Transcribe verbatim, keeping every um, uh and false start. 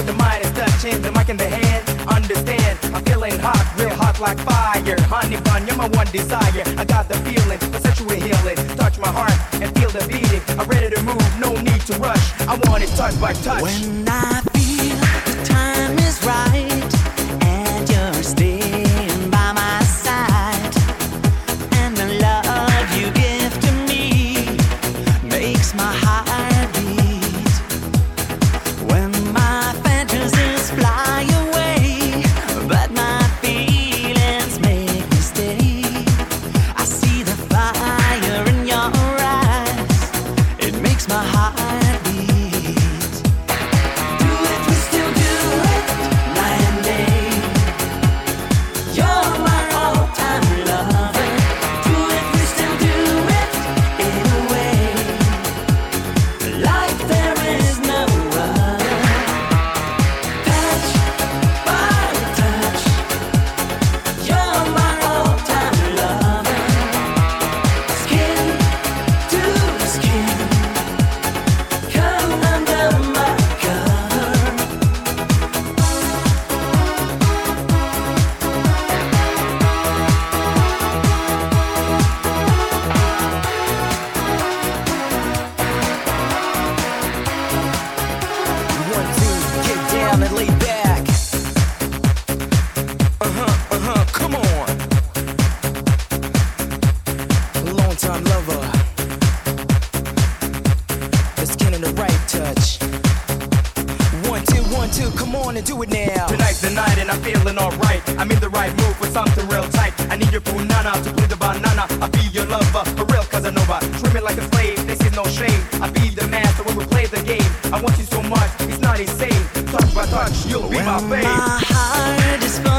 the mind is touching, the mic in the hand. Understand, I'm feeling hot, real hot like fire. Honey bun, you're my one desire. I got the feeling for sexual healing. Touch my heart and feel the beating. I'm ready to move, no need to rush. I want it touch by touch. When I feel the time is right and you're staying by my side, and the love you give to me makes my heart beat. When my fantasies fly away, but my feelings make me stay. I see the fire in your eyes, it makes my heart beat. Do it, we still do it, night and day. You're my all-time lover. Do it, we still do it, in a way, like there is no other. Touch by touch, you're my all-time lover. Skin to skin, come under my cover. One, two, get down and lay back. Uh-huh, uh-huh, come on. Long time lover. The skin and the right touch. One, two, one, two, come on and do it now. Tonight's the night and I'm feeling alright. I'm in the right mood for something real tight. I need your punana to play the banana. I'll be your lover, for real Casanova. Treat like a slave, this is no shame. I'll be the master when we play the game. I want you so much, it's not insane. Touch by touch, you'll be my When babe. my heart is full